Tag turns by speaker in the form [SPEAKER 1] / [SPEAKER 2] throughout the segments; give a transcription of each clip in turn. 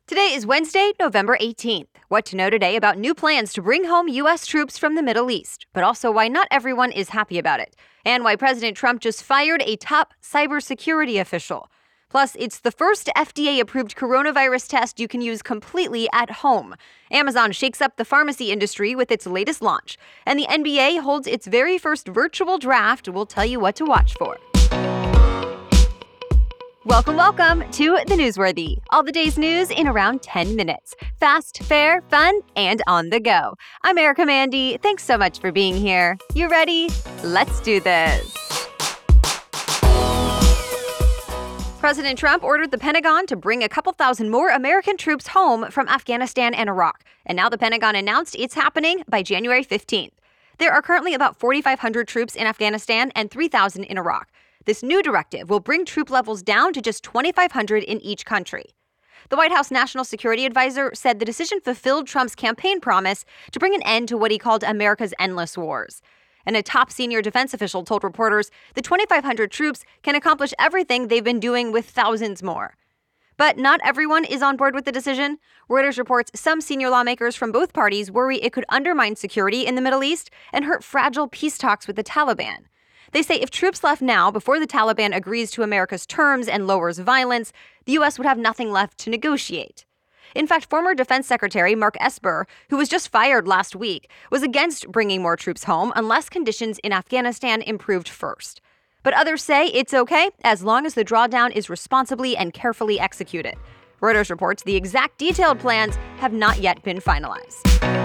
[SPEAKER 1] Today is Wednesday, November 18th. What to know today about new plans to bring home U.S. troops from the Middle East, but also why not everyone is happy about it, and why President Trump just fired a top cybersecurity official. Plus, it's the first FDA-approved coronavirus test you can use completely at home. Amazon shakes up the pharmacy industry with its latest launch, and the NBA holds its very first virtual draft. We'll tell you what to watch for. Welcome to The Newsworthy. All the day's news in around 10 minutes. Fast, fair, fun, and on the go. I'm Erica Mandy. Thanks so much for being here. You ready? Let's do this. President Trump ordered the Pentagon to bring a couple thousand more American troops home from Afghanistan and Iraq. And now the Pentagon announced it's happening by January 15th. There are currently about 4,500 troops in Afghanistan and 3,000 in Iraq. This new directive will bring troop levels down to just 2,500 in each country. The White House National Security Advisor said the decision fulfilled Trump's campaign promise to bring an end to what he called America's endless wars. And a top senior defense official told reporters the 2,500 troops can accomplish everything they've been doing with thousands more. But not everyone is on board with the decision. Reuters reports some senior lawmakers from both parties worry it could undermine security in the Middle East and hurt fragile peace talks with the Taliban. They say if troops left now before the Taliban agrees to America's terms and lowers violence, the U.S. would have nothing left to negotiate. In fact, former Defense Secretary Mark Esper, who was just fired last week, was against bringing more troops home unless conditions in Afghanistan improved first. But others say it's okay as long as the drawdown is responsibly and carefully executed. Reuters reports the exact detailed plans have not yet been finalized.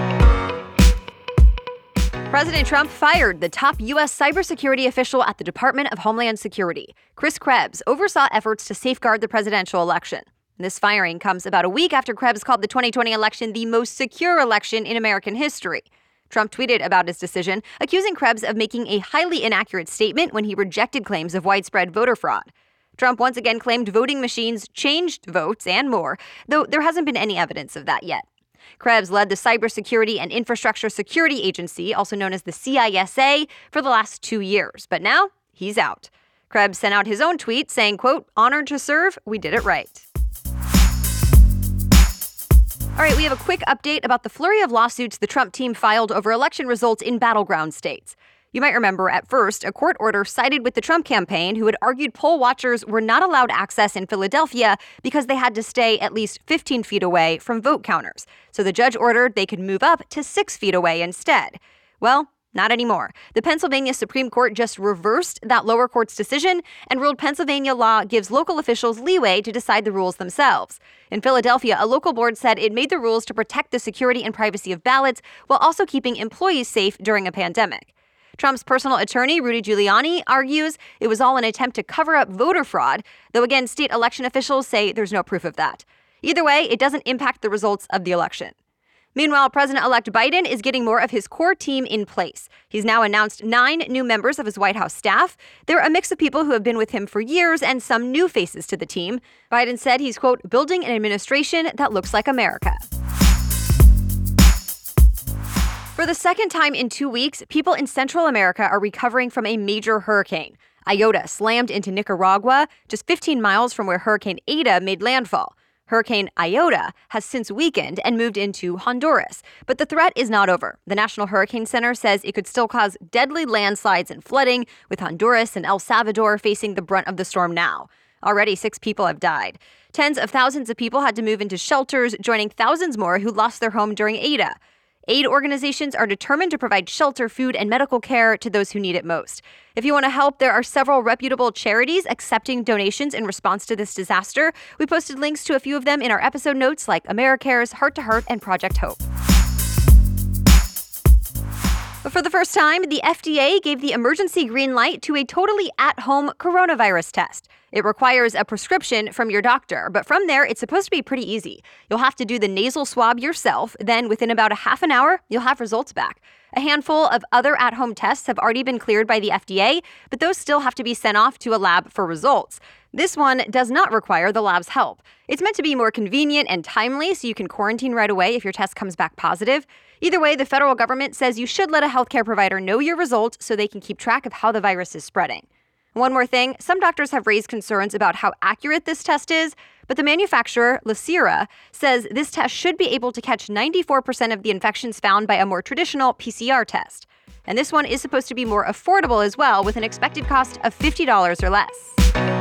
[SPEAKER 1] President Trump fired the top U.S. cybersecurity official at the Department of Homeland Security. Chris Krebs oversaw efforts to safeguard the presidential election. This firing comes about a week after Krebs called the 2020 election the most secure election in American history. Trump tweeted about his decision, accusing Krebs of making a highly inaccurate statement when he rejected claims of widespread voter fraud. Trump once again claimed voting machines changed votes and more, though there hasn't been any evidence of that yet. Krebs led the Cybersecurity and Infrastructure Security Agency, also known as the CISA, for the last 2 years. But now, he's out. Krebs sent out his own tweet saying, quote, "Honored to serve, we did it right." All right, we have a quick update about the flurry of lawsuits the Trump team filed over election results in battleground states. You might remember at first, a court order sided with the Trump campaign, who had argued poll watchers were not allowed access in Philadelphia because they had to stay at least 15 feet away from vote counters. So the judge ordered they could move up to 6 feet away instead. Well, not anymore. The Pennsylvania Supreme Court just reversed that lower court's decision and ruled Pennsylvania law gives local officials leeway to decide the rules themselves. In Philadelphia, a local board said it made the rules to protect the security and privacy of ballots while also keeping employees safe during a pandemic. Trump's personal attorney, Rudy Giuliani, argues it was all an attempt to cover up voter fraud, though again, state election officials say there's no proof of that. Either way, it doesn't impact the results of the election. Meanwhile, President-elect Biden is getting more of his core team in place. He's now announced 9 new members of his White House staff. They're a mix of people who have been with him for years and some new faces to the team. Biden said he's, quote, "building an administration that looks like America." For the second time in 2 weeks, people in Central America are recovering from a major hurricane. Iota slammed into Nicaragua, just 15 miles from where Hurricane Eta made landfall. Hurricane Iota has since weakened and moved into Honduras, but the threat is not over. The National Hurricane Center says it could still cause deadly landslides and flooding, with Honduras and El Salvador facing the brunt of the storm now. Already 6 people have died. Tens of thousands of people had to move into shelters, joining thousands more who lost their home during Eta. Aid organizations are determined to provide shelter, food, and medical care to those who need it most. If you want to help, there are several reputable charities accepting donations in response to this disaster. We posted links to a few of them in our episode notes, like AmeriCares, Heart to Heart, and Project Hope. But for the first time, the FDA gave the emergency green light to a totally at-home coronavirus test. It requires a prescription from your doctor, but from there, it's supposed to be pretty easy. You'll have to do the nasal swab yourself, then within about a half an hour, you'll have results back. A handful of other at-home tests have already been cleared by the FDA, but those still have to be sent off to a lab for results. This one does not require the lab's help. It's meant to be more convenient and timely, so you can quarantine right away if your test comes back positive. Either way, the federal government says you should let a healthcare provider know your results so they can keep track of how the virus is spreading. One more thing, some doctors have raised concerns about how accurate this test is. But the manufacturer, Lucira, says this test should be able to catch 94% of the infections found by a more traditional PCR test. And this one is supposed to be more affordable as well, with an expected cost of $50 or less.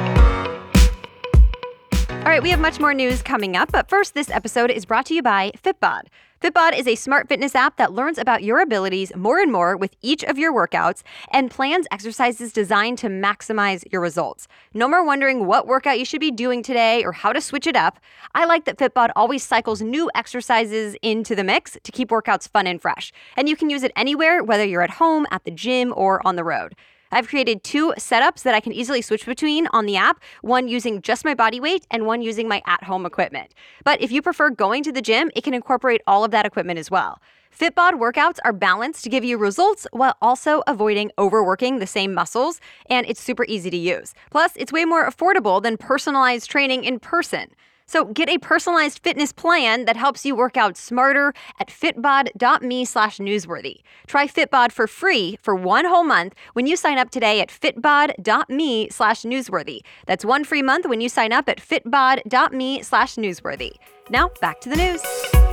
[SPEAKER 1] All right, we have much more news coming up, but first, this episode is brought to you by Fitbod. Fitbod is a smart fitness app that learns about your abilities more and more with each of your workouts and plans exercises designed to maximize your results. No more wondering what workout you should be doing today or how to switch it up. I like that Fitbod always cycles new exercises into the mix to keep workouts fun and fresh. And you can use it anywhere, whether you're at home, at the gym, or on the road. I've created 2 setups that I can easily switch between on the app, one using just my body weight and one using my at-home equipment. But if you prefer going to the gym, it can incorporate all of that equipment as well. Fitbod workouts are balanced to give you results while also avoiding overworking the same muscles, and it's super easy to use. Plus, it's way more affordable than personalized training in person. So get a personalized fitness plan that helps you work out smarter at fitbod.me/newsworthy. Try Fitbod for free for 1 whole month when you sign up today at fitbod.me/newsworthy. That's 1 free month when you sign up at fitbod.me/newsworthy. Now back to the news.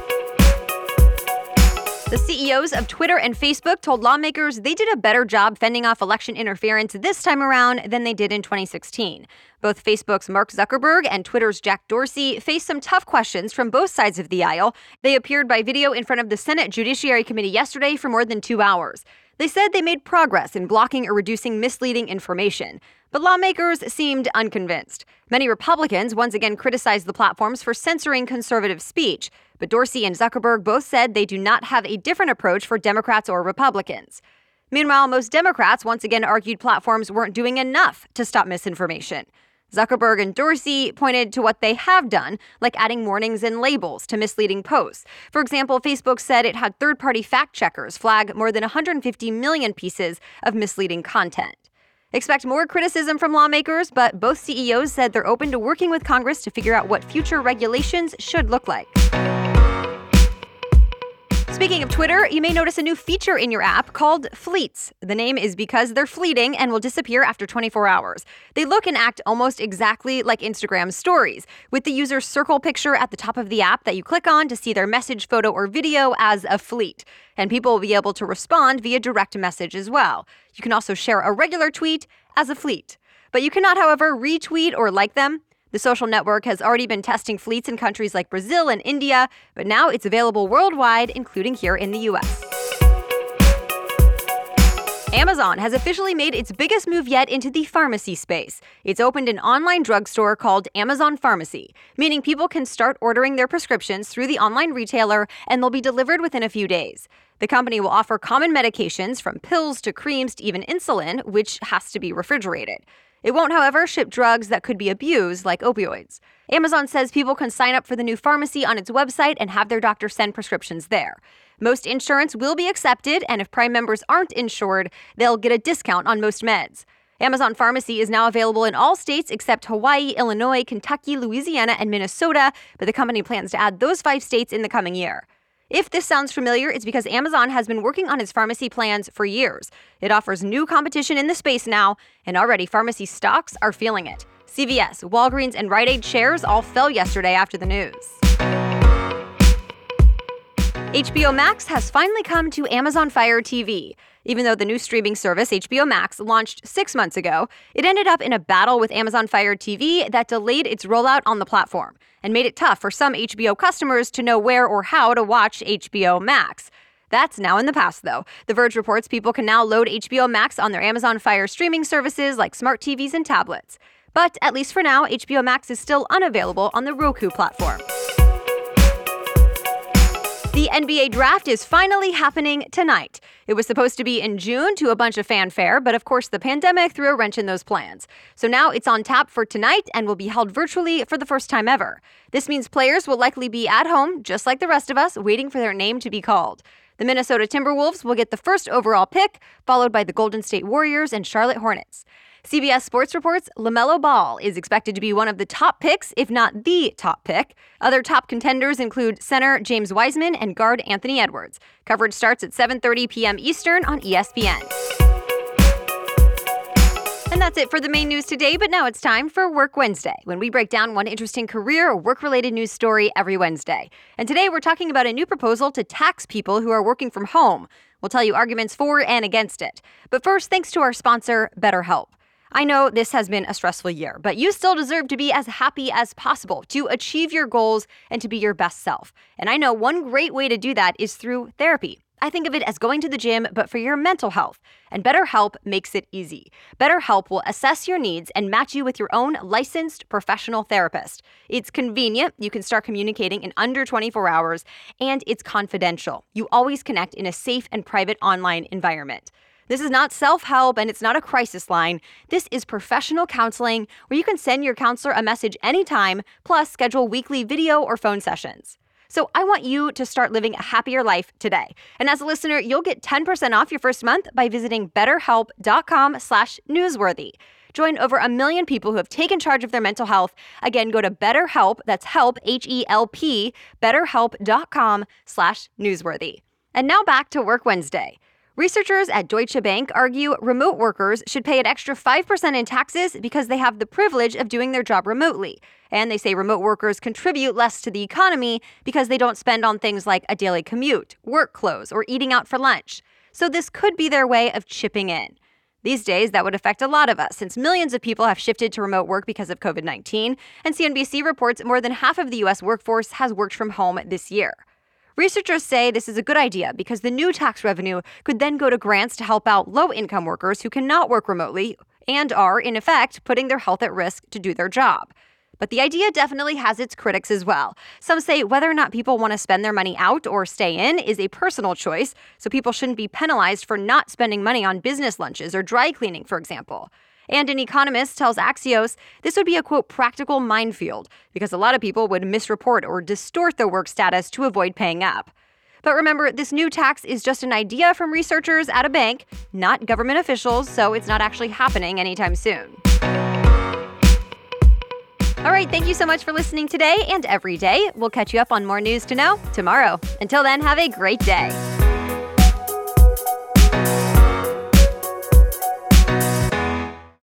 [SPEAKER 1] The CEOs of Twitter and Facebook told lawmakers they did a better job fending off election interference this time around than they did in 2016. Both Facebook's Mark Zuckerberg and Twitter's Jack Dorsey faced some tough questions from both sides of the aisle. They appeared by video in front of the Senate Judiciary Committee yesterday for more than 2 hours. They said they made progress in blocking or reducing misleading information, but lawmakers seemed unconvinced. Many Republicans once again criticized the platforms for censoring conservative speech, but Dorsey and Zuckerberg both said they do not have a different approach for Democrats or Republicans. Meanwhile, most Democrats once again argued platforms weren't doing enough to stop misinformation. Zuckerberg and Dorsey pointed to what they have done, like adding warnings and labels to misleading posts. For example, Facebook said it had third-party fact-checkers flag more than 150 million pieces of misleading content. Expect more criticism from lawmakers, but both CEOs said they're open to working with Congress to figure out what future regulations should look like. Speaking of Twitter, you may notice a new feature in your app called Fleets. The name is because they're fleeting and will disappear after 24 hours. They look and act almost exactly like Instagram stories, with the user's circle picture at the top of the app that you click on to see their message, photo, or video as a fleet. And people will be able to respond via direct message as well. You can also share a regular tweet as a fleet. But you cannot, however, retweet or like them. The social network has already been testing fleets in countries like Brazil and India, but now it's available worldwide, including here in the US. Amazon has officially made its biggest move yet into the pharmacy space. It's opened an online drugstore called Amazon Pharmacy, meaning people can start ordering their prescriptions through the online retailer and they'll be delivered within a few days. The company will offer common medications from pills to creams to even insulin, which has to be refrigerated. It won't, however, ship drugs that could be abused, like opioids. Amazon says people can sign up for the new pharmacy on its website and have their doctor send prescriptions there. Most insurance will be accepted, and if Prime members aren't insured, they'll get a discount on most meds. Amazon Pharmacy is now available in all states except Hawaii, Illinois, Kentucky, Louisiana, and Minnesota, but the company plans to add those 5 states in the coming year. If this sounds familiar, it's because Amazon has been working on its pharmacy plans for years. It offers new competition in the space now, and already pharmacy stocks are feeling it. CVS, Walgreens, and Rite Aid shares all fell yesterday after the news. HBO Max has finally come to Amazon Fire TV. Even though the new streaming service, HBO Max, launched 6 months ago, it ended up in a battle with Amazon Fire TV that delayed its rollout on the platform and made it tough for some HBO customers to know where or how to watch HBO Max. That's now in the past, though. The Verge reports people can now load HBO Max on their Amazon Fire streaming services like smart TVs and tablets. But at least for now, HBO Max is still unavailable on the Roku platform. The NBA draft is finally happening tonight. It was supposed to be in June to a bunch of fanfare, but of course the pandemic threw a wrench in those plans. So now it's on tap for tonight and will be held virtually for the first time ever. This means players will likely be at home, just like the rest of us, waiting for their name to be called. The Minnesota Timberwolves will get the first overall pick, followed by the Golden State Warriors and Charlotte Hornets. CBS Sports reports LaMelo Ball is expected to be one of the top picks, if not the top pick. Other top contenders include center James Wiseman and guard Anthony Edwards. Coverage starts at 7:30 p.m. Eastern on ESPN. And that's it for the main news today, but now it's time for Work Wednesday, when we break down one interesting career or work-related news story every Wednesday. And today we're talking about a new proposal to tax people who are working from home. We'll tell you arguments for and against it. But first, thanks to our sponsor, BetterHelp. I know this has been a stressful year, but you still deserve to be as happy as possible, to achieve your goals and to be your best self. And I know one great way to do that is through therapy. I think of it as going to the gym, but for your mental health. And BetterHelp makes it easy. BetterHelp will assess your needs and match you with your own licensed professional therapist. It's convenient. You can start communicating in under 24 hours, and it's confidential. You always connect in a safe and private online environment. This is not self-help, and it's not a crisis line. This is professional counseling where you can send your counselor a message anytime, plus schedule weekly video or phone sessions. So I want you to start living a happier life today. And as a listener, you'll get 10% off your first month by visiting betterhelp.com/newsworthy. Join over 1 million people who have taken charge of their mental health. Again, go to BetterHelp, that's help, H-E-L-P, betterhelp.com/newsworthy. And now back to Work Wednesday. Researchers at Deutsche Bank argue remote workers should pay an extra 5% in taxes because they have the privilege of doing their job remotely. And they say remote workers contribute less to the economy because they don't spend on things like a daily commute, work clothes, or eating out for lunch. So this could be their way of chipping in. These days, that would affect a lot of us, since millions of people have shifted to remote work because of COVID-19, and CNBC reports more than half of the U.S. workforce has worked from home this year. Researchers say this is a good idea because the new tax revenue could then go to grants to help out low-income workers who cannot work remotely and are, in effect, putting their health at risk to do their job. But the idea definitely has its critics as well. Some say whether or not people want to spend their money out or stay in is a personal choice, so people shouldn't be penalized for not spending money on business lunches or dry cleaning, for example. And an economist tells Axios this would be a, quote, practical minefield because a lot of people would misreport or distort their work status to avoid paying up. But remember, this new tax is just an idea from researchers at a bank, not government officials, so it's not actually happening anytime soon. All right, thank you so much for listening today and every day. We'll catch you up on more news to know tomorrow. Until then, have a great day.